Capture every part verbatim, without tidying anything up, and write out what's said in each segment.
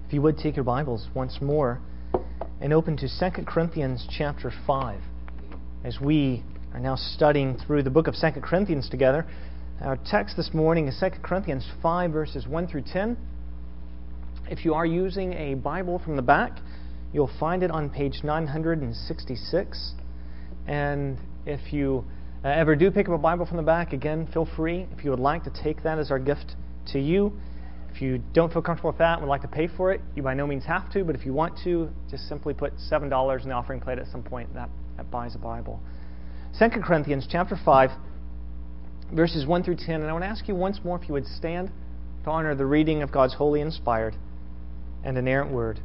If you would take your Bibles once more and open to Second Corinthians chapter five. As we are now studying through the book of Second Corinthians together, our text this morning is Second Corinthians five, verses one through ten. If you are using a Bible from the back, you'll find it on page nine hundred sixty-six. And if you uh, ever do pick up a Bible from the back, again, feel free. If you would like to take that as our gift to you. If you don't feel comfortable with that and would like to pay for it, you by no means have to, but if you want to, just simply put seven dollars in the offering plate at some point. That, that buys a Bible. Second Corinthians chapter five, verses one through ten. And I want to ask you once more if you would stand to honor the reading of God's holy, inspired, and inerrant Word.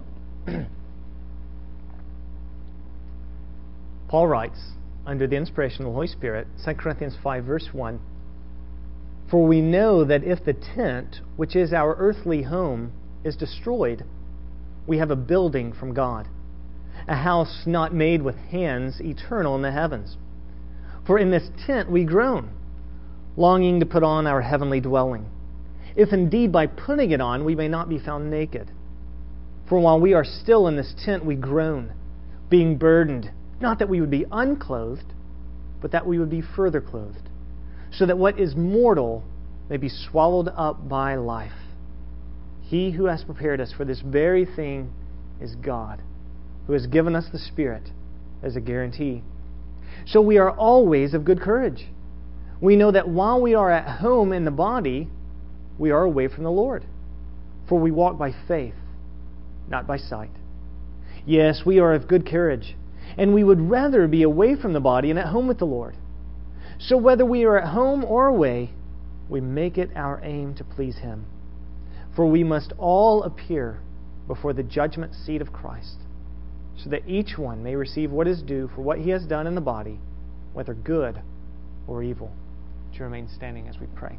Paul writes, under the inspiration of the Holy Spirit, Second Corinthians five, verse one, "For we know that if the tent, which is our earthly home, is destroyed, we have a building from God, a house not made with hands, eternal in the heavens. For in this tent we groan, longing to put on our heavenly dwelling, if indeed by putting it on we may not be found naked. For while we are still in this tent we groan, being burdened, not that we would be unclothed, but that we would be further clothed, so that what is mortal may be swallowed up by life. He who has prepared us for this very thing is God, who has given us the Spirit as a guarantee. So we are always of good courage. We know that while we are at home in the body, we are away from the Lord. For we walk by faith, not by sight. Yes, we are of good courage, and we would rather be away from the body and at home with the Lord. So whether we are at home or away, we make it our aim to please Him. For we must all appear before the judgment seat of Christ, so that each one may receive what is due for what he has done in the body, whether good or evil." To remain standing as we pray.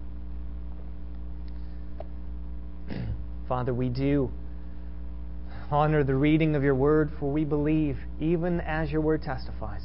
Father, we do honor the reading of your word, for we believe, even as your word testifies,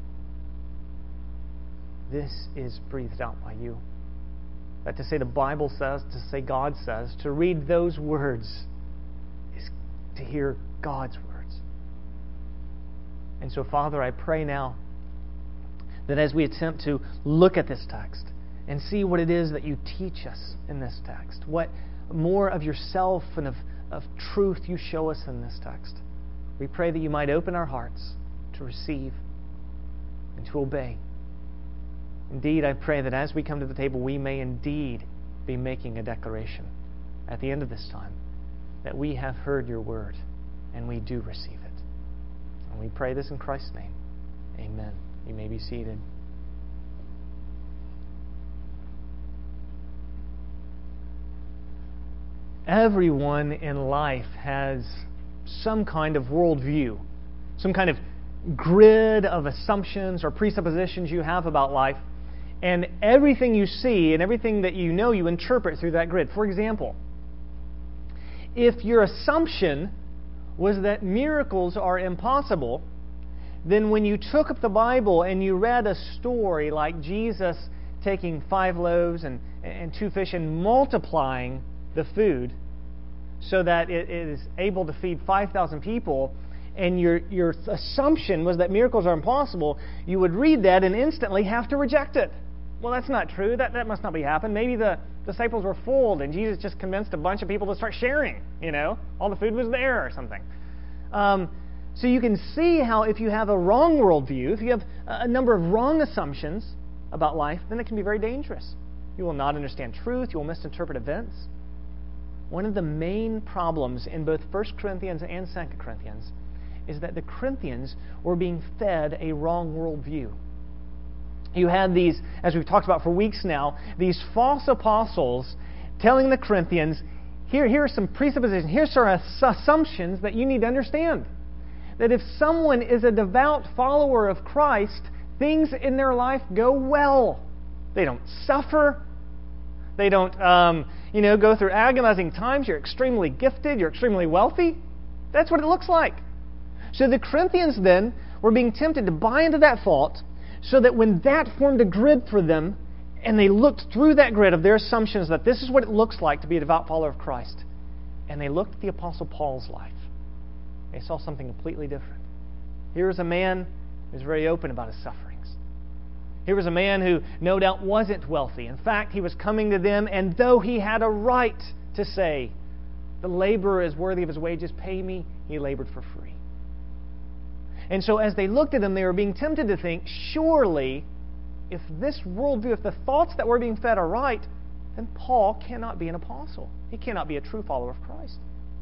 this is breathed out by you. That to say the Bible says, to say God says, to read those words is to hear God's words. And so, Father, I pray now that as we attempt to look at this text and see what it is that you teach us in this text, what more of yourself and of, of truth you show us in this text, we pray that you might open our hearts to receive and to obey. Indeed, I pray that as we come to the table, we may indeed be making a declaration at the end of this time that we have heard your word and we do receive it. And we pray this in Christ's name. Amen. You may be seated. Everyone in life has some kind of worldview, some kind of grid of assumptions or presuppositions you have about life. And everything you see and everything that you know, you interpret through that grid. For example, if your assumption was that miracles are impossible, then when you took up the Bible and you read a story like Jesus taking five loaves and, and two fish and multiplying the food so that it is able to feed five thousand people, and your, your assumption was that miracles are impossible, you would read that and instantly have to reject it. Well, that's not true. That that must not be happening. Maybe the disciples were fooled and Jesus just convinced a bunch of people to start sharing. You know, all the food was there or something. Um, so you can see how if you have a wrong worldview, if you have a number of wrong assumptions about life, then it can be very dangerous. You will not understand truth. You will misinterpret events. One of the main problems in both First Corinthians and Second Corinthians is that the Corinthians were being fed a wrong worldview. You had these, as we've talked about for weeks now, these false apostles telling the Corinthians, here, here are some presuppositions, here's some assumptions that you need to understand. That if someone is a devout follower of Christ, things in their life go well. They don't suffer. They don't, um, you know, go through agonizing times. You're extremely gifted. You're extremely wealthy. That's what it looks like. So the Corinthians then were being tempted to buy into that fault, so that when that formed a grid for them, and they looked through that grid of their assumptions that this is what it looks like to be a devout follower of Christ, and they looked at the Apostle Paul's life. They saw something completely different. Here was a man who was very open about his sufferings. Here was a man who no doubt wasn't wealthy. In fact, he was coming to them, and though he had a right to say, the laborer is worthy of his wages, pay me, he labored for free. And so as they looked at him, they were being tempted to think, surely, if this worldview, if the thoughts that we're being fed are right, then Paul cannot be an apostle. He cannot be a true follower of Christ.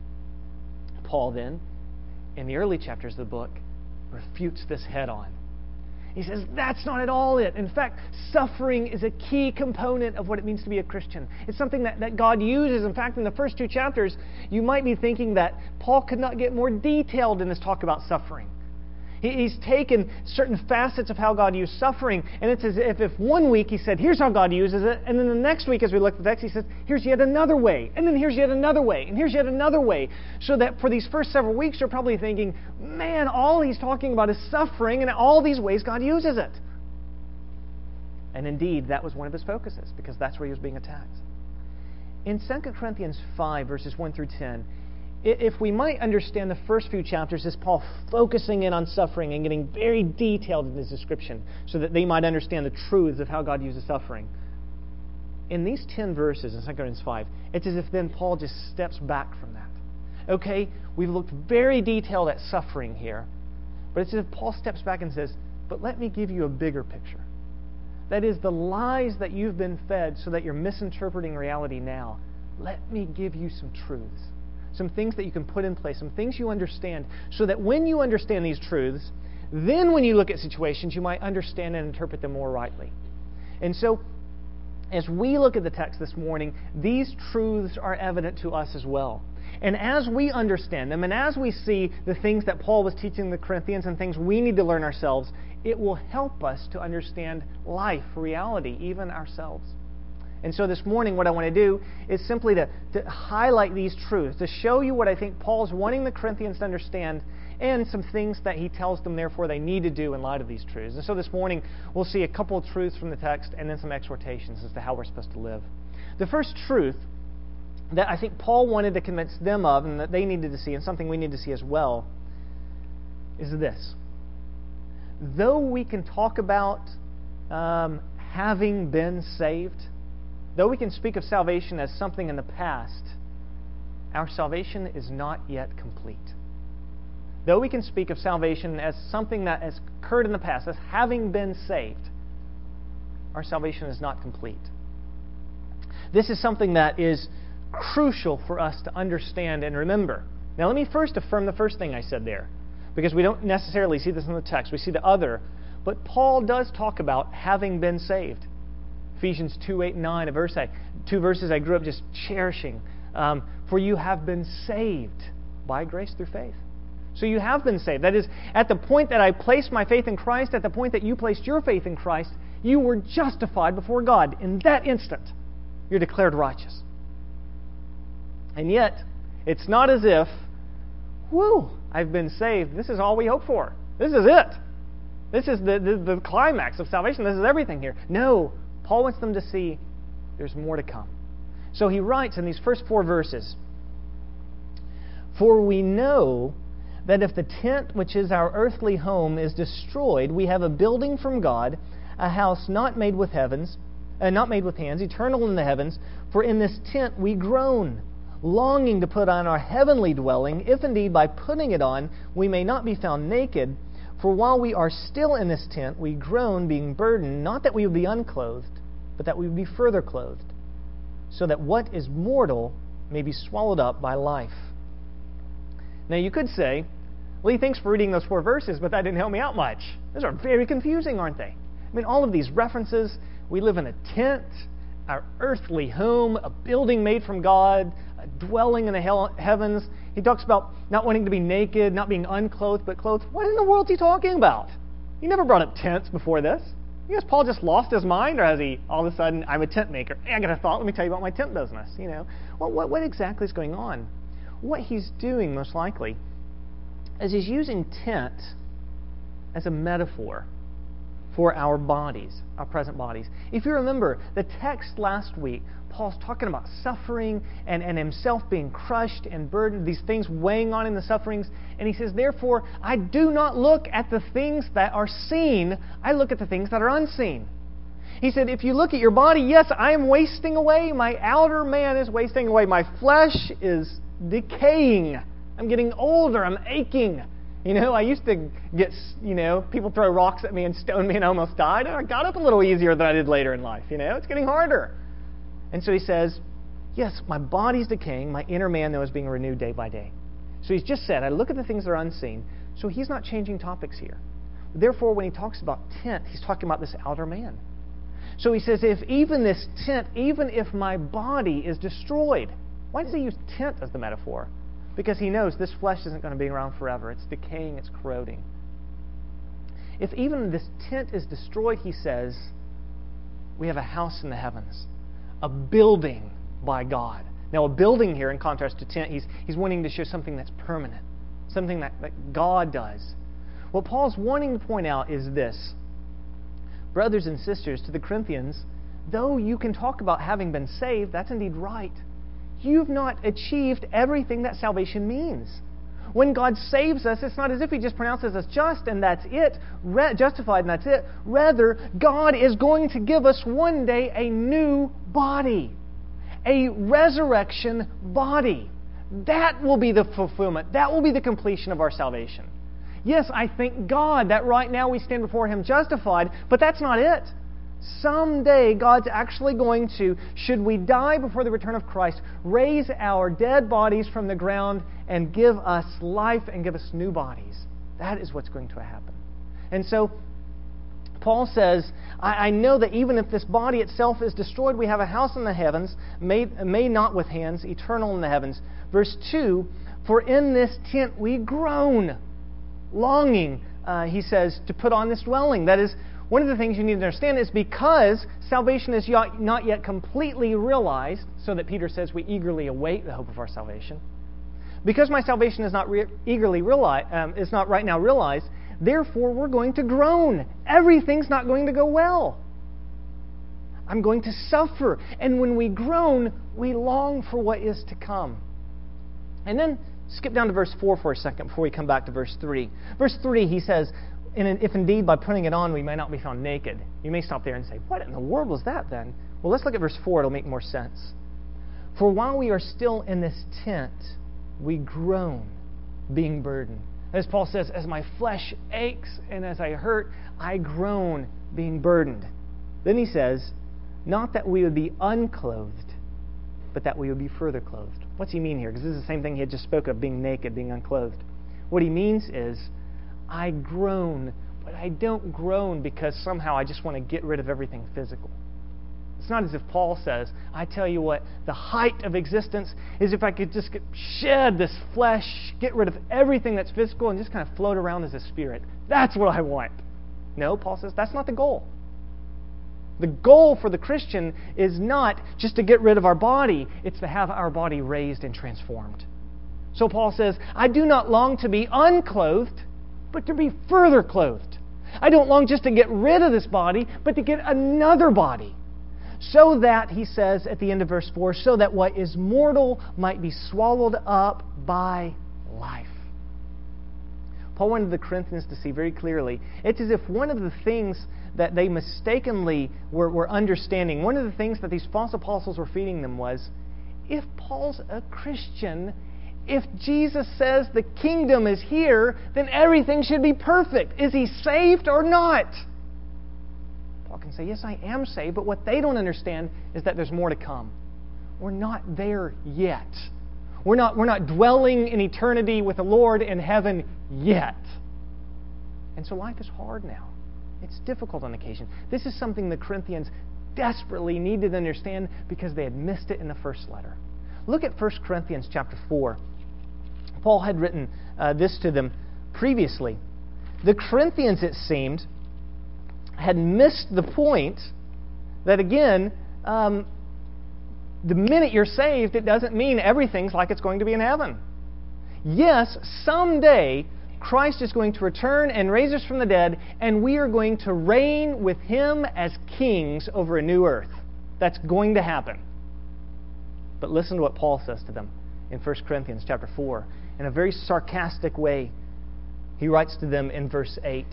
Paul then, in the early chapters of the book, refutes this head on. He says, that's not at all it. In fact, suffering is a key component of what it means to be a Christian. It's something that, that God uses. In fact, in the first two chapters, you might be thinking that Paul could not get more detailed in his talk about suffering. He's taken certain facets of how God used suffering, and it's as if, if one week he said, here's how God uses it, and then the next week as we look at the text, he says, here's yet another way, and then here's yet another way, and here's yet another way. So that for these first several weeks, you're probably thinking, man, all he's talking about is suffering, and all these ways God uses it. And indeed, that was one of his focuses, because that's where he was being attacked. In Second Corinthians five, verses one through ten, if we might understand the first few chapters as Paul focusing in on suffering and getting very detailed in his description so that they might understand the truths of how God uses suffering. In these ten verses in Second Corinthians five, it's as if then Paul just steps back from that. Okay, we've looked very detailed at suffering here, but it's as if Paul steps back and says, but let me give you a bigger picture. That is, the lies that you've been fed so that you're misinterpreting reality now. Let me give you some truths. Some things that you can put in place, some things you understand, so that when you understand these truths, then when you look at situations, you might understand and interpret them more rightly. And so, as we look at the text this morning, these truths are evident to us as well. And as we understand them, and as we see the things that Paul was teaching the Corinthians and things we need to learn ourselves, it will help us to understand life, reality, even ourselves. And so this morning what I want to do is simply to, to highlight these truths, to show you what I think Paul's wanting the Corinthians to understand and some things that he tells them therefore they need to do in light of these truths. And so this morning we'll see a couple of truths from the text and then some exhortations as to how we're supposed to live. The first truth that I think Paul wanted to convince them of and that they needed to see and something we need to see as well is this. Though we can talk about um, having been saved, though we can speak of salvation as something in the past, our salvation is not yet complete. Though we can speak of salvation as something that has occurred in the past, as having been saved, our salvation is not complete. This is something that is crucial for us to understand and remember. Now let me first affirm the first thing I said there, because we don't necessarily see this in the text. We see the other. But Paul does talk about having been saved. Ephesians two, eight, and nine, a verse I, two verses I grew up just cherishing. Um, For you have been saved by grace through faith. So you have been saved. That is, at the point that I placed my faith in Christ, at the point that you placed your faith in Christ, you were justified before God. In that instant, you're declared righteous. And yet, it's not as if, whew, I've been saved. This is all we hope for. This is it. This is the, the, the climax of salvation. This is everything here. No. Paul wants them to see there's more to come. So he writes in these first four verses, For we know that if the tent which is our earthly home is destroyed, we have a building from God, a house not made with heavens, uh, not made with hands, eternal in the heavens. For in this tent we groan, longing to put on our heavenly dwelling, if indeed by putting it on we may not be found naked. For while we are still in this tent, we groan, being burdened, not that we would be unclothed, but that we would be further clothed, so that what is mortal may be swallowed up by life. Now you could say, Lee, thanks for reading those four verses, but that didn't help me out much. Those are very confusing, aren't they? I mean, all of these references, we live in a tent, our earthly home, a building made from God, a dwelling in the hell- heavens. He talks about not wanting to be naked, not being unclothed, but clothed. What in the world is he talking about? He never brought up tents before this. You guess Paul just lost his mind, or has he all of a sudden, I'm a tent maker. Hey, I got a thought, let me tell you about my tent business. You know, well, what, what exactly is going on? What he's doing, most likely, is he's using tent as a metaphor. for our bodies, our present bodies. If you remember, the text last week, Paul's talking about suffering and, and himself being crushed and burdened, these things weighing on him, the sufferings. And he says, therefore, I do not look at the things that are seen, I look at the things that are unseen. He said, if you look at your body, yes, I am wasting away. My outer man is wasting away. My flesh is decaying. I'm getting older. I'm aching. You know, I used to get, you know, people throw rocks at me and stone me and I almost died. And I got up a little easier than I did later in life. You know, it's getting harder. And so he says, yes, my body's decaying. My inner man, though, is being renewed day by day. So he's just said, I look at the things that are unseen. So he's not changing topics here. Therefore, when he talks about tent, he's talking about this outer man. So he says, if even this tent, even if my body is destroyed, why does he use tent as the metaphor? Because he knows this flesh isn't going to be around forever. It's decaying, it's corroding. If even this tent is destroyed, he says, we have a house in the heavens, a building by God. Now, a building here, in contrast to tent, he's, he's wanting to show something that's permanent, something that, that God does. What Paul's wanting to point out is this. Brothers and sisters, to the Corinthians, though you can talk about having been saved, that's indeed right. You've not achieved everything that salvation means. When God saves us, it's not as if He just pronounces us just and that's it, re- justified and that's it. Rather, God is going to give us one day a new body, a resurrection body. That will be the fulfillment. That will be the completion of our salvation. Yes, I thank God that right now we stand before Him justified, but that's not it. Someday God's actually going to, should we die before the return of Christ, raise our dead bodies from the ground and give us life and give us new bodies. That is what's going to happen. And so, Paul says, I, I know that even if this body itself is destroyed, we have a house in the heavens, made, made not with hands, eternal in the heavens. Verse two, for in this tent we groan, longing, uh, he says, to put on this dwelling. That is, one of the things you need to understand is because salvation is not yet completely realized, so that Peter says we eagerly await the hope of our salvation. Because my salvation is not re- eagerly realized, um, is not right now realized, therefore we're going to groan. Everything's not going to go well. I'm going to suffer. And when we groan, we long for what is to come. And then skip down to verse four for a second before we come back to verse three. Verse three, he says, if indeed by putting it on we may not be found naked. You may stop there and say, what in the world was that then? Well, let's look at verse four. It'll make more sense. For while we are still in this tent, we groan, being burdened. As Paul says, as my flesh aches and as I hurt, I groan, being burdened. Then he says, not that we would be unclothed, but that we would be further clothed. What's he mean here? Because this is the same thing he had just spoke of, being naked, being unclothed. What he means is, I groan, but I don't groan because somehow I just want to get rid of everything physical. It's not as if Paul says, I tell you what, the height of existence is if I could just get, shed this flesh, get rid of everything that's physical and just kind of float around as a spirit. That's what I want. No, Paul says, that's not the goal. The goal for the Christian is not just to get rid of our body, it's to have our body raised and transformed. So Paul says, I do not long to be unclothed, but to be further clothed. I don't long just to get rid of this body, but to get another body. So that, he says at the end of verse four, so that what is mortal might be swallowed up by life. Paul wanted the Corinthians to see very clearly, it's as if one of the things that they mistakenly were, were understanding, one of the things that these false apostles were feeding them was, if Paul's a Christian, if Jesus says the kingdom is here, then everything should be perfect. Is he saved or not? Paul can say, yes, I am saved, but what they don't understand is that there's more to come. We're not there yet. We're not, we're not dwelling in eternity with the Lord in heaven yet. And so life is hard now. It's difficult on occasion. This is something the Corinthians desperately needed to understand because they had missed it in the first letter. Look at First Corinthians chapter four. Paul had written uh, this to them previously. The Corinthians, it seemed, had missed the point that, again, um, the minute you're saved, it doesn't mean everything's like it's going to be in heaven. Yes, someday Christ is going to return and raise us from the dead, and we are going to reign with Him as kings over a new earth. That's going to happen. But listen to what Paul says to them in First Corinthians chapter four. In a very sarcastic way, he writes to them in verse eight,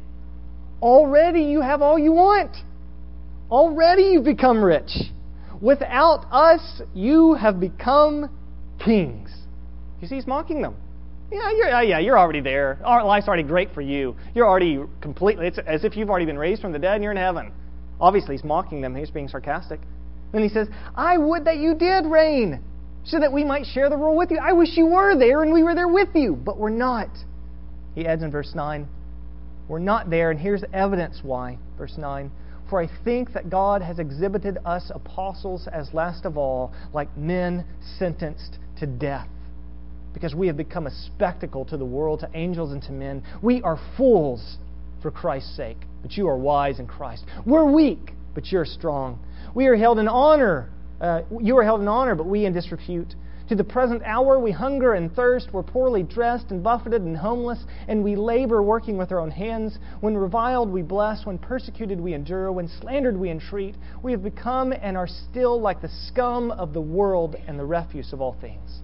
already you have all you want. Already you've become rich. Without us, you have become kings. You see, he's mocking them. Yeah, you're, uh, yeah, you're already there. Our life's already great for you. You're already completely, it's as if you've already been raised from the dead and you're in heaven. Obviously, he's mocking them. He's being sarcastic. Then he says, I would that you did reign, so that we might share the rule with you. I wish you were there and we were there with you, but we're not. He adds in verse nine, we're not there, and here's evidence why. Verse nine, for I think that God has exhibited us apostles as last of all, like men sentenced to death, because we have become a spectacle to the world, to angels and to men. We are fools for Christ's sake, but you are wise in Christ. We're weak, but you're strong. We are held in honor. Uh, you are held in honor, but we in disrepute. To the present hour we hunger and thirst. We're poorly dressed and buffeted and homeless, and we labor working with our own hands. When reviled we bless. When persecuted we endure. When slandered we entreat. We have become and are still like the scum of the world and the refuse of all things.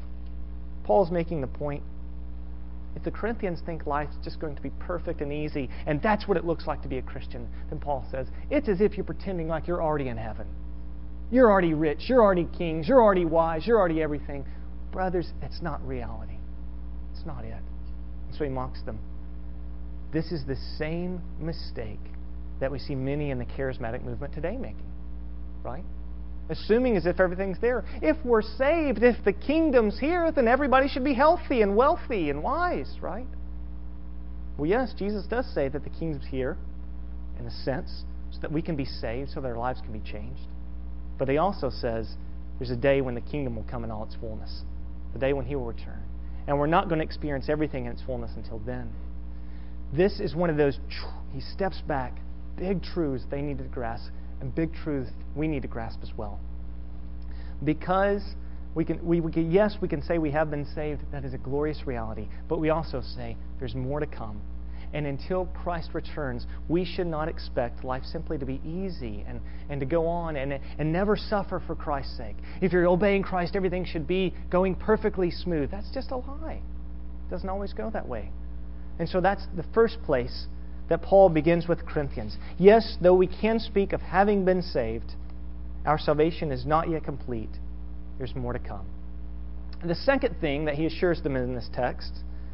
Paul's making the point. If the Corinthians think life's just going to be perfect and easy, and that's what it looks like to be a Christian, then Paul says, it's as if you're pretending like you're already in heaven. You're already rich, you're already kings, you're already wise, you're already everything. Brothers, it's not reality. It's not it. And so he mocks them. This is the same mistake that we see many in the charismatic movement today making. Right? Assuming as if everything's there. If we're saved, if the kingdom's here, then everybody should be healthy and wealthy and wise, right? Well, yes, Jesus does say that the kingdom's here, in a sense, so that we can be saved, so that our lives can be changed. But he also says there's a day when the kingdom will come in all its fullness. The day when He will return. And we're not going to experience everything in its fullness until then. This is one of those, he steps back, big truths they need to grasp, and big truths we need to grasp as well. Because we can, we, we can, yes, we can say we have been saved. That is a glorious reality. But we also say there's more to come. And until Christ returns, we should not expect life simply to be easy and, and to go on and, and never suffer for Christ's sake. If you're obeying Christ, everything should be going perfectly smooth. That's just a lie. It doesn't always go that way. And so that's the first place that Paul begins with Corinthians. Yes, though we can speak of having been saved, our salvation is not yet complete. There's more to come. And the second thing that he assures them in this text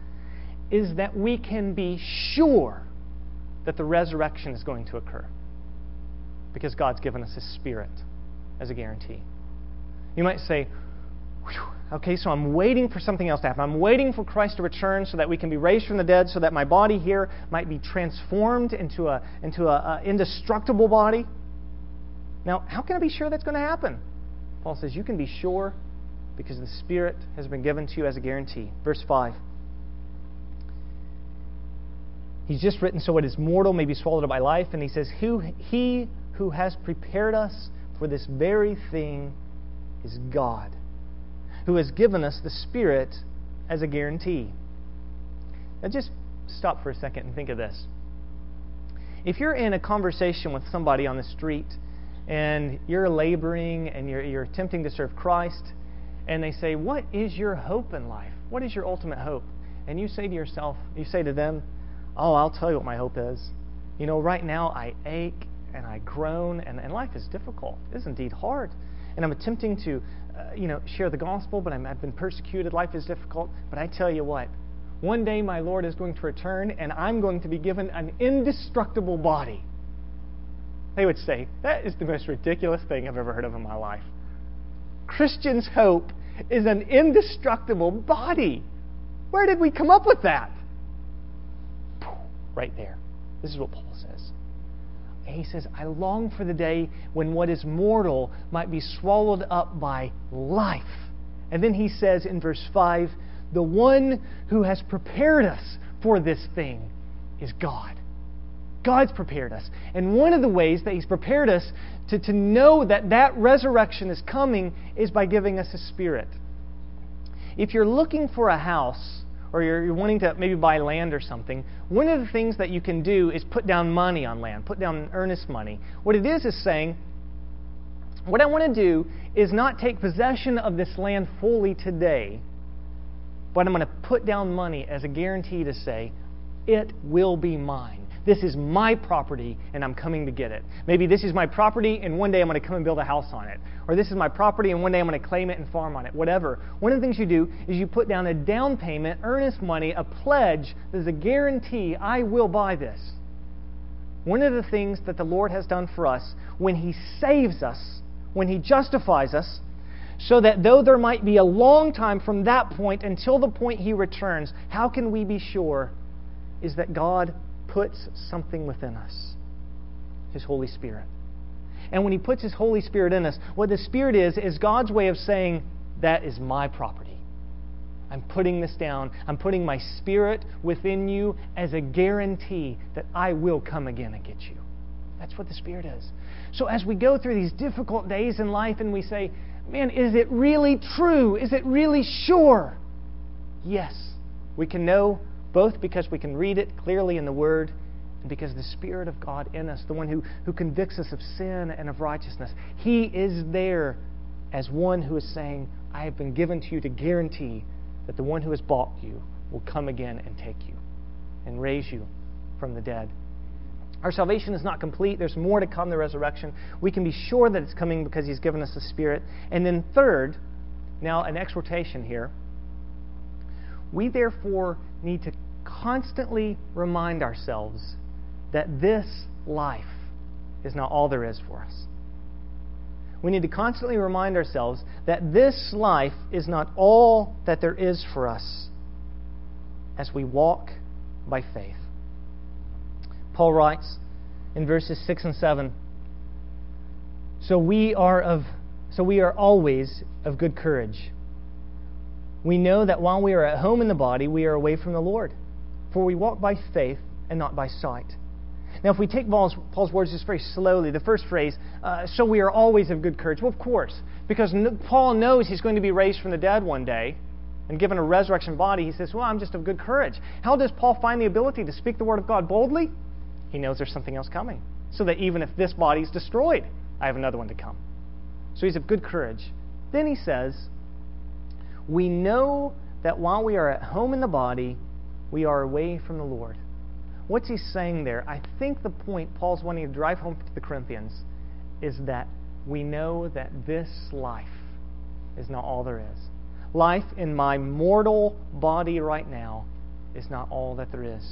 is that we can be sure that the resurrection is going to occur, because God's given us His Spirit as a guarantee. You might say, okay, so I'm waiting for something else to happen. I'm waiting for Christ to return so that we can be raised from the dead, so that my body here might be transformed into a into a, a indestructible body. Now, how can I be sure that's going to happen? Paul says you can be sure because the Spirit has been given to you as a guarantee. Verse five. He's just written, so what is mortal may be swallowed up by life. And he says, who, He who has prepared us for this very thing is God, who has given us the Spirit as a guarantee. Now just stop for a second and think of this. If you're in a conversation with somebody on the street and you're laboring and you're, you're attempting to serve Christ, and they say, what is your hope in life? What is your ultimate hope? And you say to yourself, you say to them, oh, I'll tell you what my hope is. You know, right now I ache and I groan, and, and life is difficult. It is indeed hard. And I'm attempting to, uh, you know, share the gospel, but I'm, I've been persecuted. Life is difficult. But I tell you what, one day my Lord is going to return, and I'm going to be given an indestructible body. They would say, that is the most ridiculous thing I've ever heard of in my life. Christians' hope is an indestructible body. Where did we come up with that? Right there. This is what Paul says. He says, I long for the day when what is mortal might be swallowed up by life. And then he says in verse five, the one who has prepared us for this thing is God. God's prepared us. And one of the ways that He's prepared us to, to know that that resurrection is coming is by giving us His Spirit. If you're looking for a house or you're, you're wanting to maybe buy land or something, one of the things that you can do is put down money on land, put down earnest money. What it is is saying, what I want to do is not take possession of this land fully today, but I'm going to put down money as a guarantee to say, it will be mine. This is my property, and I'm coming to get it. Maybe this is my property, and one day I'm going to come and build a house on it. Or this is my property, and one day I'm going to claim it and farm on it. Whatever. One of the things you do is you put down a down payment, earnest money, a pledge that is a guarantee, I will buy this. One of the things that the Lord has done for us when He saves us, when He justifies us, so that though there might be a long time from that point until the point He returns, how can we be sure? Is that God puts something within us, His Holy Spirit. And when He puts His Holy Spirit in us, what the Spirit is, is God's way of saying, that is my property. I'm putting this down. I'm putting my Spirit within you as a guarantee that I will come again and get you. That's what the Spirit is. So as we go through these difficult days in life and we say, man, is it really true? Is it really sure? Yes. We can know both because we can read it clearly in the Word and because the Spirit of God in us, the one who, who convicts us of sin and of righteousness, He is there as one who is saying, I have been given to you to guarantee that the one who has bought you will come again and take you and raise you from the dead. Our salvation is not complete. There's more to come, the resurrection. We can be sure that it's coming because He's given us the Spirit. And then third, now an exhortation here. We therefore need to constantly remind ourselves that this life is not all there is for us. We need to constantly remind ourselves that this life is not all that there is for us as we walk by faith. Paul writes in verses six and seven, So we are of so we are always of good courage. We know that while we are at home in the body, we are away from the Lord. For we walk by faith and not by sight. Now, if we take Paul's, Paul's words just very slowly, the first phrase, uh, so we are always of good courage. Well, of course, because Paul knows he's going to be raised from the dead one day and given a resurrection body. He says, well, I'm just of good courage. How does Paul find the ability to speak the word of God boldly? He knows there's something else coming. So that even if this body is destroyed, I have another one to come. So he's of good courage. Then he says, we know that while we are at home in the body, we are away from the Lord. What's he saying there? I think the point Paul's wanting to drive home to the Corinthians is that we know that this life is not all there is. Life in my mortal body right now is not all that there is.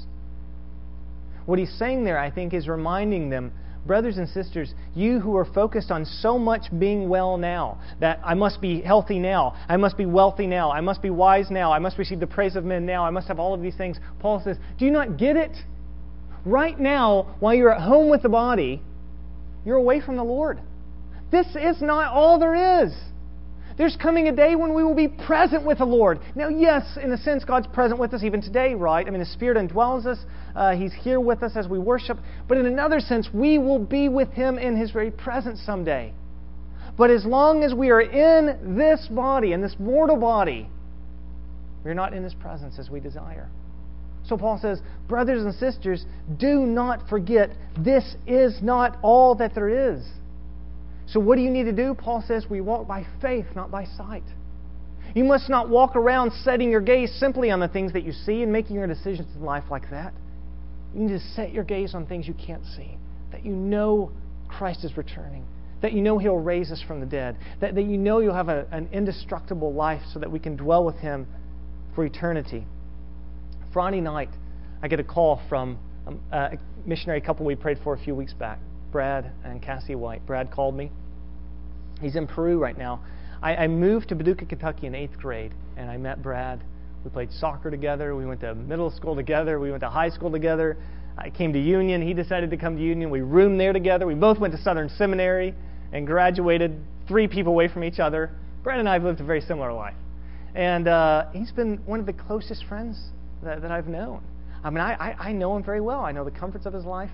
What he's saying there, I think, is reminding them, brothers and sisters, you who are focused on so much being well now, that I must be healthy now, I must be wealthy now, I must be wise now, I must receive the praise of men now, I must have all of these things. Paul says, do you not get it? Right now, while you're at home with the body, you're away from the Lord. This is not all there is. There's coming a day when we will be present with the Lord. Now, yes, in a sense, God's present with us even today, right? I mean, the Spirit indwells us. Uh, He's here with us as we worship. But in another sense, we will be with Him in His very presence someday. But as long as we are in this body, in this mortal body, we're not in His presence as we desire. So Paul says, brothers and sisters, do not forget, this is not all that there is. So what do you need to do? Paul says we walk by faith, not by sight. You must not walk around setting your gaze simply on the things that you see and making your decisions in life like that. You need to set your gaze on things you can't see. That you know Christ is returning. That you know He'll raise us from the dead. That, that you know you'll have a, an indestructible life so that we can dwell with Him for eternity. Friday night, I get a call from a missionary couple we prayed for a few weeks back. Brad and Cassie White. Brad called me. He's in Peru right now. I, I moved to Paducah, Kentucky in eighth grade, and I met Brad. We played soccer together. We went to middle school together. We went to high school together. I came to Union. He decided to come to Union. We roomed there together. We both went to Southern Seminary and graduated three people away from each other. Brad and I have lived a very similar life. And uh, he's been one of the closest friends that, that I've known. I mean, I, I, I know him very well. I know the comforts of his life.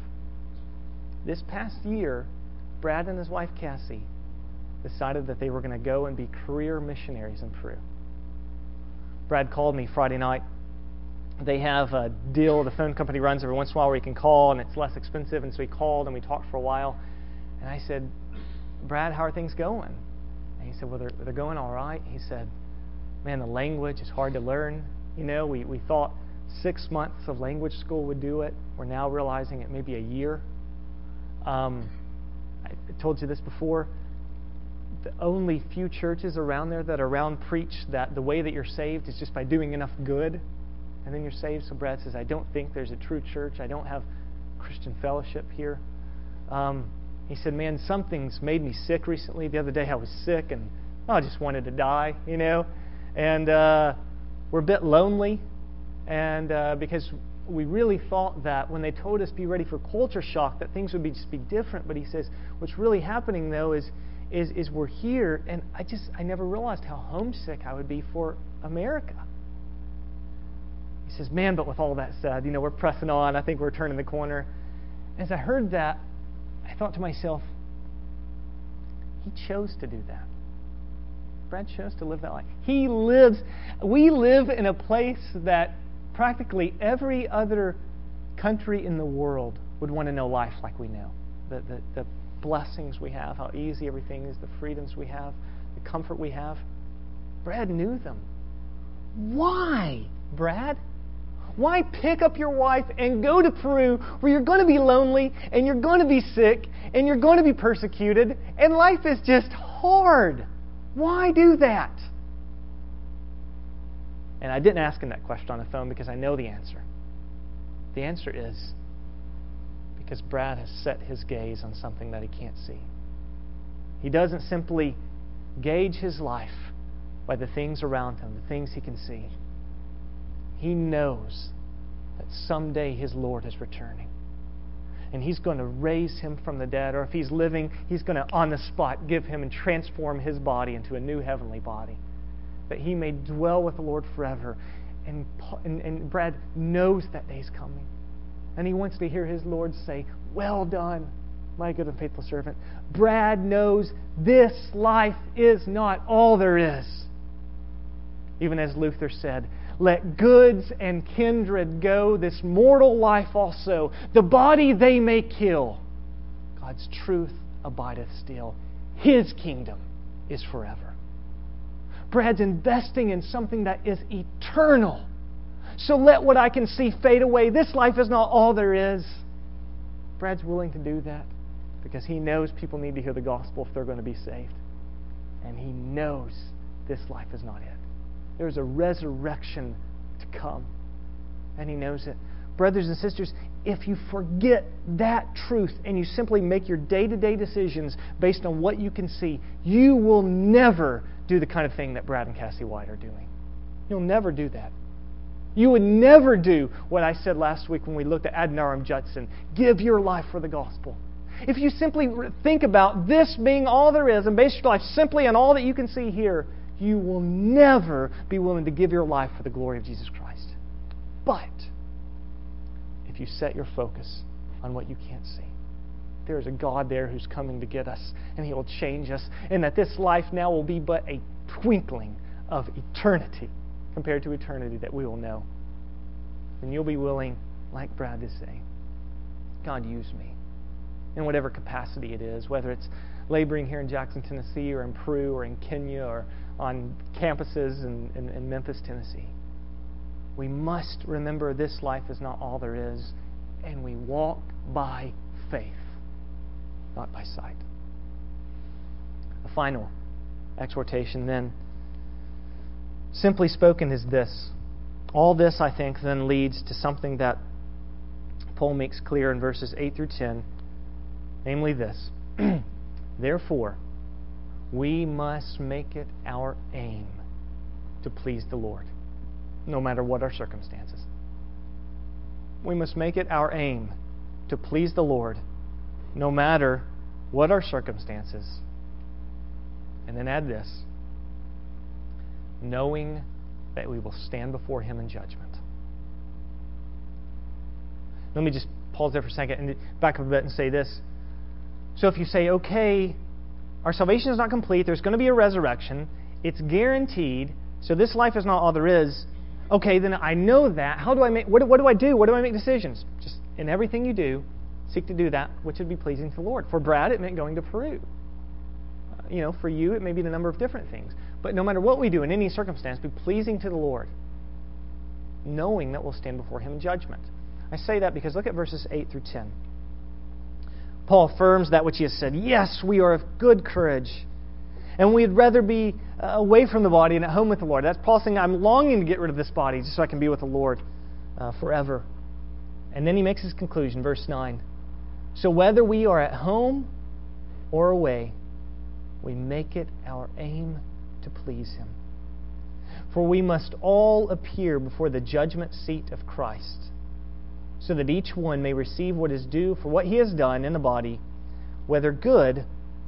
This past year, Brad and his wife Cassie decided that they were going to go and be career missionaries in Peru. Brad called me Friday night, they have a deal the phone company runs every once in a while where you can call and it's less expensive. And so he called and we talked for a while. And I said, Brad, how are things going? And he said, well, they're, they're going all right. He said, man, the language is hard to learn. You know, we, we thought six months of language school would do it. We're now realizing it may be a year. Um, I told you this before. The only few churches around there that around preach that the way that you're saved is just by doing enough good, and then you're saved. So Brad says, I don't think there's a true church. I don't have Christian fellowship here. Um, he said, man, something's made me sick recently. The other day I was sick, and oh, I just wanted to die, you know. And uh, we're a bit lonely, and uh, because we really thought that when they told us be ready for culture shock, that things would be just be different. But he says, what's really happening though is is is we're here, and I just I never realized how homesick I would be for America. He says, man, but with all that said, you know, we're pressing on. I think we're turning the corner. As I heard that, I thought to myself, he chose to do that. Brad chose to live that life. He lives, we live in a place that practically every other country in the world would want to know life like we know. The, the, the blessings we have, how easy everything is, the freedoms we have, the comfort we have. Brad knew them. Why, Brad? Why pick up your wife and go to Peru where you're going to be lonely and you're going to be sick and you're going to be persecuted and life is just hard? Why do that? And I didn't ask him that question on the phone because I know the answer. The answer is because Brad has set his gaze on something that he can't see. He doesn't simply gauge his life by the things around him, the things he can see. He knows that someday his Lord is returning. And He's going to raise him from the dead. Or if he's living, He's going to, on the spot, give him and transform his body into a new heavenly body, that he may dwell with the Lord forever. And, and, and Brad knows that day's coming. And he wants to hear his Lord say, well done, my good and faithful servant. Brad knows this life is not all there is. Even as Luther said, let goods and kindred go, this mortal life also. The body they may kill. God's truth abideth still. His kingdom is forever. Brad's investing in something that is eternal. So let what I can see fade away. This life is not all there is. Brad's willing to do that because he knows people need to hear the gospel if they're going to be saved. And he knows this life is not it. There's a resurrection to come. And he knows it. Brothers and sisters, if you forget that truth and you simply make your day-to-day decisions based on what you can see, you will never do the kind of thing that Brad and Cassie White are doing. You'll never do that. You would never do what I said last week when we looked at Adoniram Judson. Give your life for the gospel. If you simply think about this being all there is and base your life simply on all that you can see here, you will never be willing to give your life for the glory of Jesus Christ. But if you set your focus on what you can't see, there is a God there who's coming to get us, and He will change us, and that this life now will be but a twinkling of eternity compared to eternity that we will know. And you'll be willing, like Brad, to say, God, use me in whatever capacity it is, whether it's laboring here in Jackson, Tennessee, or in Peru, or in Kenya, or on campuses in, in, in Memphis, Tennessee. We must remember this life is not all there is, and we walk by faith, not by sight. A final exhortation then, simply spoken, is this. All this, I think, then leads to something that Paul makes clear in verses eight through ten, namely this. Therefore, we must make it our aim to please the Lord, no matter what our circumstances. We must make it our aim to please the Lord, no matter what our circumstances. And then add this, knowing that we will stand before Him in judgment. Let me just pause there for a second and back up a bit and say this. So if you say, okay, our salvation is not complete, there's going to be a resurrection, it's guaranteed, so this life is not all there is, Okay, then I know that. How do I make? What do, what do I do? What do I make decisions? Just in everything you do, seek to do that which would be pleasing to the Lord. For Brad, it meant going to Peru. Uh, you know, for you, it may be the number of different things. But no matter what we do in any circumstance, be pleasing to the Lord, knowing that we'll stand before Him in judgment. I say that because look at verses eight through ten. Paul affirms that which he has said. Yes, we are of good courage, and we'd rather be uh, away from the body and at home with the Lord. That's Paul saying, I'm longing to get rid of this body just so I can be with the Lord uh, forever. And then he makes his conclusion, verse nine. So whether we are at home or away, we make it our aim to please Him. For we must all appear before the judgment seat of Christ, so that each one may receive what is due for what he has done in the body, whether good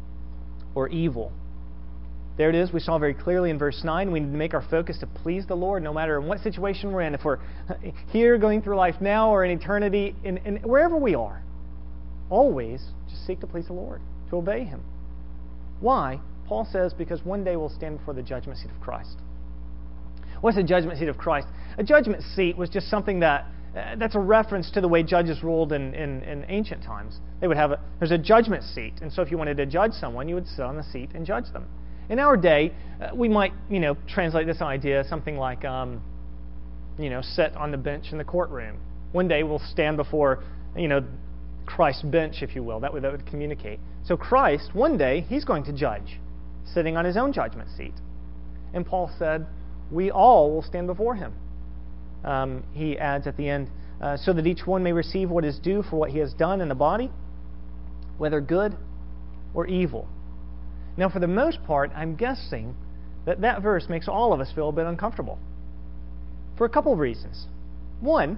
or evil. There it is. We saw very clearly in verse nine, we need to make our focus to please the Lord no matter in what situation we're in. If we're here going through life now or in eternity, in, in wherever we are, always just seek to please the Lord, to obey Him. Why? Paul says, because one day we'll stand before the judgment seat of Christ. What's the judgment seat of Christ? A judgment seat was just something that Uh, that's a reference to the way judges ruled in, in, in ancient times. They would have a, there's a judgment seat, and so if you wanted to judge someone, you would sit on the seat and judge them. In our day, uh, we might, you know, translate this idea something like, um, you know, sit on the bench in the courtroom. One day we'll stand before, you know, Christ's bench, if you will. That would that would communicate. So Christ, one day, He's going to judge, sitting on His own judgment seat. And Paul said, we all will stand before Him. Um, he adds at the end, uh, so that each one may receive what is due for what he has done in the body, whether good or evil. Now, for the most part, I'm guessing that that verse makes all of us feel a bit uncomfortable. For a couple of reasons. One,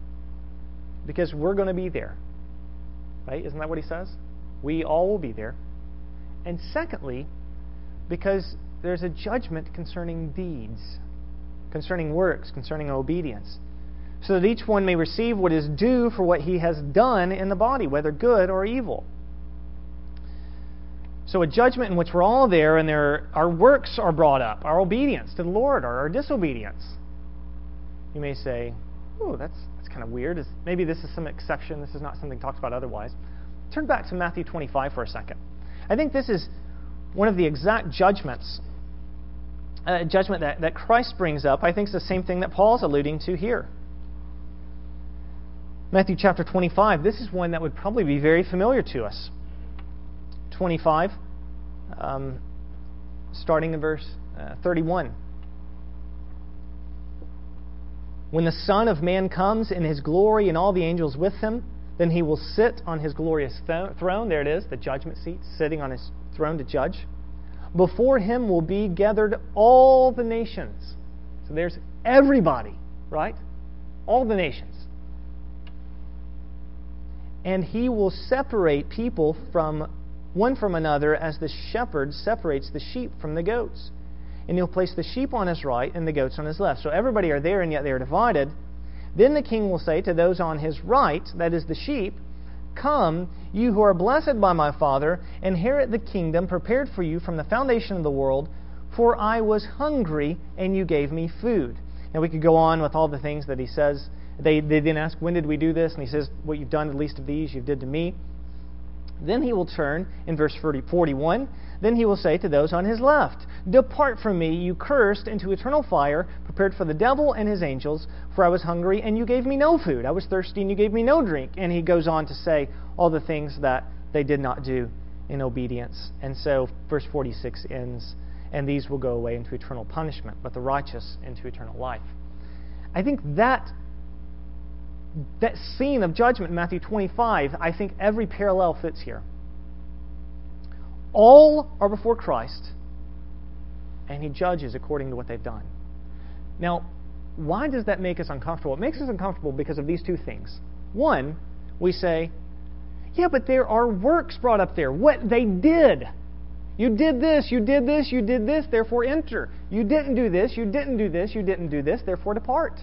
because we're going to be there. Right? Isn't that what he says? We all will be there. And secondly, because there's a judgment concerning deeds, concerning works, concerning obedience, so that each one may receive what is due for what he has done in the body, whether good or evil. So a judgment in which we're all there, and there, our works are brought up, our obedience to the Lord or our disobedience. You may say, oh, that's, that's kind of weird. Is, maybe this is some exception. This is not something talked about otherwise. Turn back to Matthew twenty-five for a second. I think this is one of the exact judgments Uh, judgment that, that Christ brings up. I think it's the same thing that Paul's alluding to here. Matthew chapter twenty-five, this is one that would probably be very familiar to us. twenty-five, um, starting in verse uh, thirty-one. When the Son of Man comes in His glory and all the angels with Him, then He will sit on His glorious th- throne. There it is, the judgment seat, sitting on His throne to judge. Before Him will be gathered all the nations. So there's everybody, right? All the nations. And He will separate people from one from another as the shepherd separates the sheep from the goats. And He'll place the sheep on His right and the goats on His left. So everybody are there and yet they are divided. Then the King will say to those on His right, that is the sheep, come, you who are blessed by my Father, inherit the kingdom prepared for you from the foundation of the world, for I was hungry, and you gave me food. Now we could go on with all the things that He says. They, they then ask, when did we do this? And He says, what you've done to the least of these, you did to me. Then He will turn, in verse forty-one, then He will say to those on His left, depart from me, you cursed, into eternal fire, prepared for the devil and his angels, for I was hungry, and you gave me no food. I was thirsty, and you gave me no drink. And He goes on to say all the things that they did not do in obedience. And so verse forty-six ends, and these will go away into eternal punishment, but the righteous into eternal life. I think that that scene of judgment in Matthew twenty-five, I think every parallel fits here. All are before Christ, and He judges according to what they've done. Now, why does that make us uncomfortable? It makes us uncomfortable because of these two things. One, we say, yeah, but there are works brought up there. What they did. You did this, you did this, you did this, therefore enter. You didn't do this, you didn't do this, you didn't do this, therefore depart.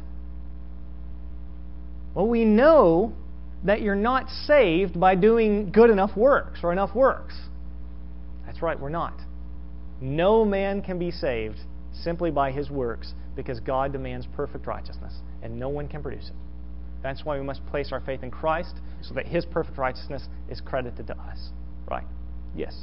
Well, we know that you're not saved by doing good enough works or enough works. That's right, we're not. No man can be saved simply by his works, because God demands perfect righteousness, and no one can produce it. That's why we must place our faith in Christ, so that His perfect righteousness is credited to us. Right? Yes.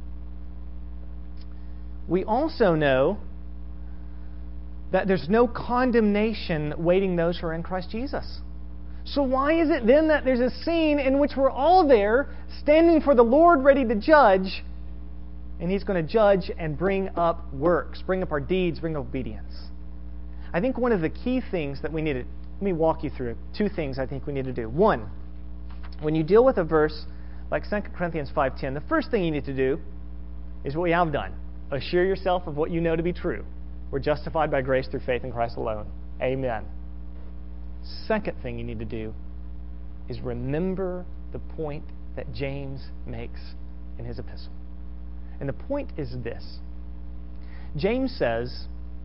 We also know that there's no condemnation waiting those who are in Christ Jesus. So why is it then that there's a scene in which we're all there, standing for the Lord, ready to judge, and He's going to judge and bring up works, bring up our deeds, bring up obedience? I think one of the key things that we need to, let me walk you through two things I think we need to do. One, when you deal with a verse like Second Corinthians five ten, the first thing you need to do is what we have done. Assure yourself of what you know to be true. We're justified by grace through faith in Christ alone. Amen. Second thing you need to do is remember the point that James makes in his epistle. And the point is this. James says,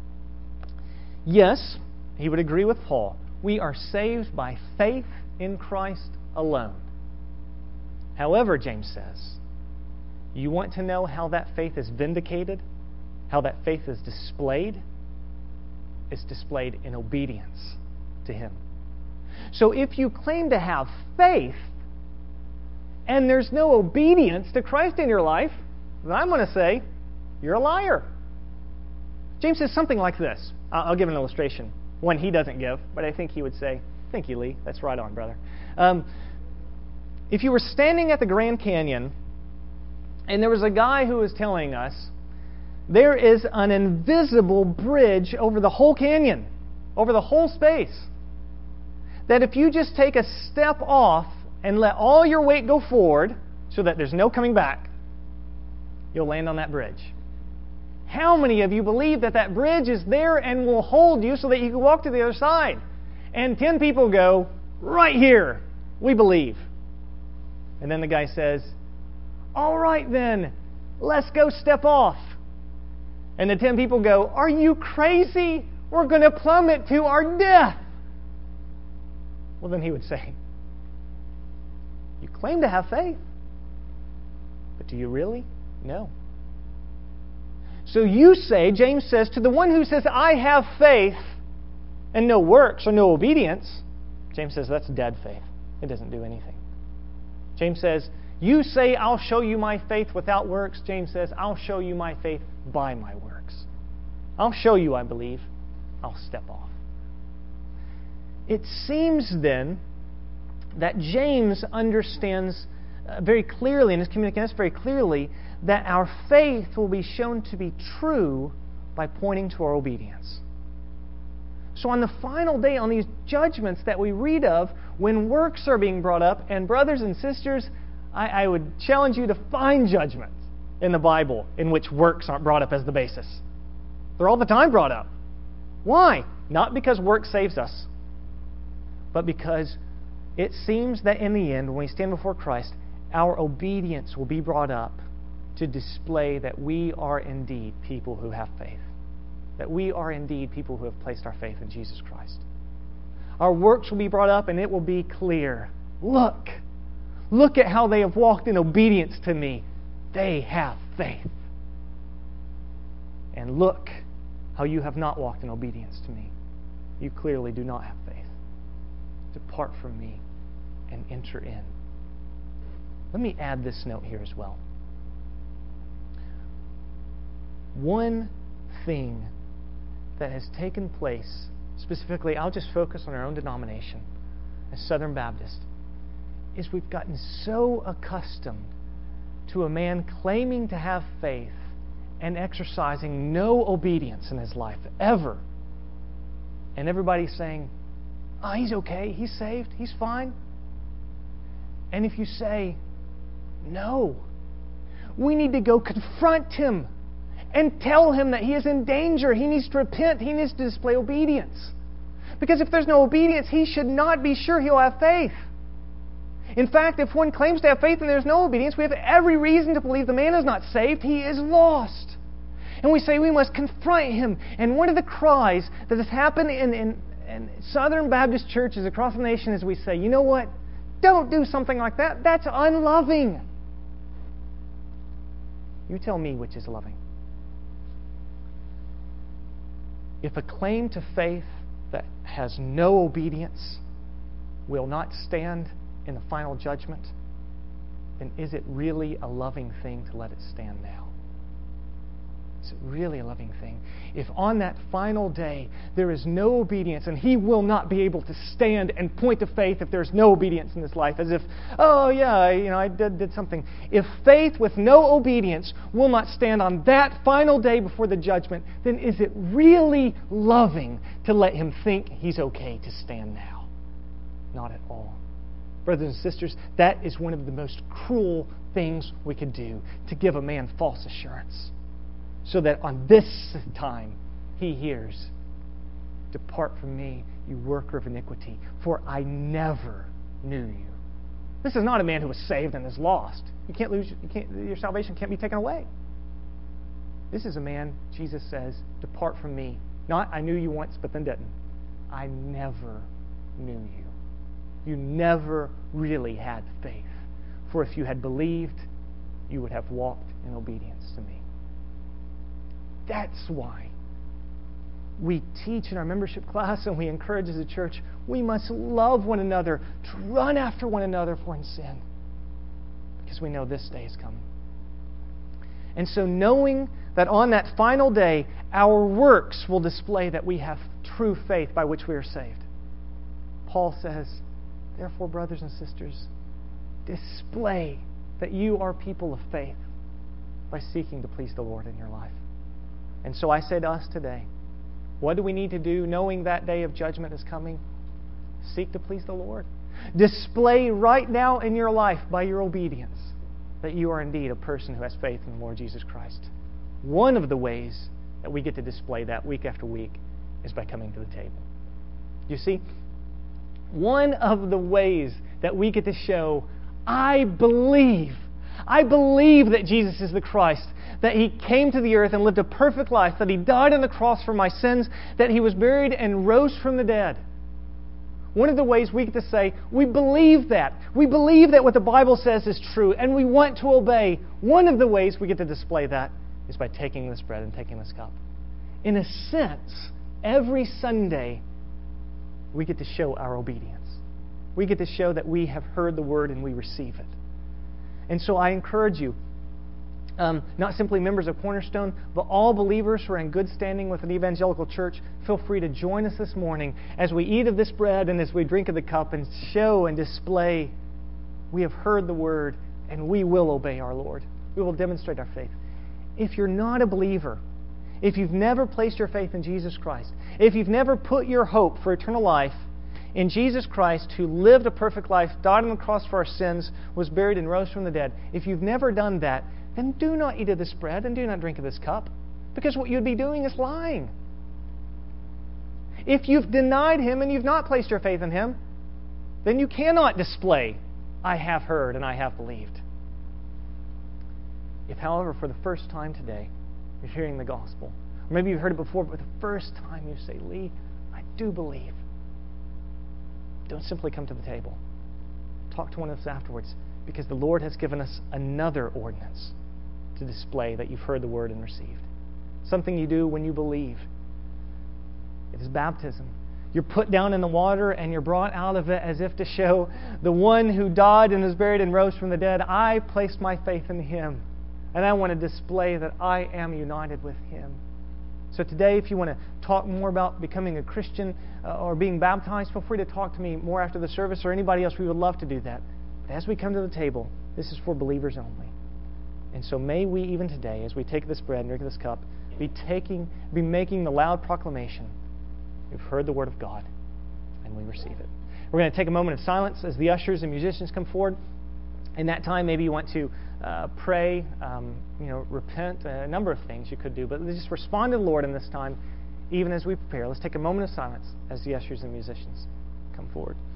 yes, he would agree with Paul, we are saved by faith in Christ alone. However, James says, you want to know how that faith is vindicated? How that faith is displayed? It's displayed in obedience to Him. So if you claim to have faith and there's no obedience to Christ in your life, then I'm going to say you're a liar. James says something like this. I'll give an illustration. One he doesn't give, but I think he would say, thank you, Lee. That's right on, brother. Um, if you were standing at the Grand Canyon and there was a guy who was telling us there is an invisible bridge over the whole canyon, over the whole space, that if you just take a step off and let all your weight go forward so that there's no coming back, you'll land on that bridge. How many of you believe that that bridge is there and will hold you so that you can walk to the other side? And ten people go, right here, we believe. And then the guy says, all right then, let's go step off. And the ten people go, are you crazy? We're going to plummet to our death. Well, then he would say, you claim to have faith, but do you really? No. So you say, James says, to the one who says, I have faith, and no works or no obedience, James says, that's dead faith. It doesn't do anything. James says, you say, I'll show you my faith without works. James says, I'll show you my faith by my works. I'll show you I believe. I'll step off. It seems then that James understands uh, very clearly, and is communicating us very clearly, that our faith will be shown to be true by pointing to our obedience. So on the final day, on these judgments that we read of, when works are being brought up, and brothers and sisters, I, I would challenge you to find judgments in the Bible in which works aren't brought up as the basis. They're all the time brought up. Why? Not because work saves us, but because it seems that in the end, when we stand before Christ, our obedience will be brought up to display that we are indeed people who have faith. That we are indeed people who have placed our faith in Jesus Christ. Our works will be brought up and it will be clear. Look, look at how they have walked in obedience to me. They have faith. And look how you have not walked in obedience to me. You clearly do not have faith. Depart from me and enter in. Let me add this note here as well. One thing that has taken place, specifically, I'll just focus on our own denomination as Southern Baptist, is we've gotten so accustomed to a man claiming to have faith and exercising no obedience in his life, ever. And everybody's saying, oh, he's okay, he's saved, he's fine. And if you say, no, we need to go confront him and tell him that he is in danger. He needs to repent. He needs to display obedience. Because if there's no obedience, he should not be sure he'll have faith. In fact, if one claims to have faith and there's no obedience, we have every reason to believe the man is not saved. He is lost. And we say we must confront him. And one of the cries that has happened in, in, in Southern Baptist churches across the nation is we say, you know what? Don't do something like that. That's unloving. You tell me which is loving. If a claim to faith that has no obedience will not stand in the final judgment, then is it really a loving thing to let it stand now? Is it really a loving thing? If on that final day there is no obedience, and he will not be able to stand and point to faith if there's no obedience in this life, as if, oh yeah, I, you know, I did, did something. If faith with no obedience will not stand on that final day before the judgment, then is it really loving to let him think he's okay to stand now? Not at all. Brothers and sisters, that is one of the most cruel things we could do, to give a man false assurance, so that on this time he hears, "Depart from me, you worker of iniquity, for I never knew you." This is not a man who was saved and is lost. You can't lose. You can't, your salvation can't be taken away. This is a man, Jesus says, "Depart from me." Not, "I knew you once, but then didn't." I never knew you. You never really had faith. For if you had believed, you would have walked in obedience to me. That's why we teach in our membership class, and we encourage as a church, we must love one another, to run after one another for in sin, because we know this day is coming. And so knowing that on that final day, our works will display that we have true faith by which we are saved, Paul says, therefore, brothers and sisters, display that you are people of faith by seeking to please the Lord in your life. And so I say to us today, what do we need to do knowing that day of judgment is coming? Seek to please the Lord. Display right now in your life by your obedience that you are indeed a person who has faith in the Lord Jesus Christ. One of the ways that we get to display that week after week is by coming to the table. You see, one of the ways that we get to show, I believe, I believe that Jesus is the Christ, that He came to the earth and lived a perfect life, that He died on the cross for my sins, that He was buried and rose from the dead. One of the ways we get to say, we believe that. We believe that what the Bible says is true, and we want to obey. One of the ways we get to display that is by taking this bread and taking this cup. In a sense, every Sunday, we get to show our obedience. We get to show that we have heard the Word and we receive it. And so I encourage you, um, not simply members of Cornerstone, but all believers who are in good standing with an evangelical church, feel free to join us this morning as we eat of this bread and as we drink of the cup and show and display we have heard the Word and we will obey our Lord. We will demonstrate our faith. If you're not a believer, if you've never placed your faith in Jesus Christ, if you've never put your hope for eternal life in Jesus Christ, who lived a perfect life, died on the cross for our sins, was buried and rose from the dead, if you've never done that, then do not eat of this bread and do not drink of this cup, because what you'd be doing is lying. If you've denied Him and you've not placed your faith in Him, then you cannot display, I have heard and I have believed. If, however, for the first time today, you're hearing the gospel, or maybe you've heard it before, but for the first time you say, Lee, I do believe. Don't simply come to the table. Talk to one of us afterwards, because the Lord has given us another ordinance to display that you've heard the Word and received. Something you do when you believe. It is baptism. You're put down in the water and you're brought out of it as if to show the one who died and was buried and rose from the dead, I placed my faith in Him. And I want to display that I am united with Him. So today, if you want to talk more about becoming a Christian uh, or being baptized, feel free to talk to me more after the service or anybody else. We would love to do that. But as we come to the table, this is for believers only. And so may we, even today, as we take this bread and drink this cup, be taking, be making the loud proclamation, we've heard the Word of God, and we receive it. We're going to take a moment of silence as the ushers and musicians come forward. In that time, maybe you want to uh, pray, um, you know, repent, a number of things you could do. But just respond to the Lord in this time, even as we prepare. Let's take a moment of silence as the ushers and musicians come forward.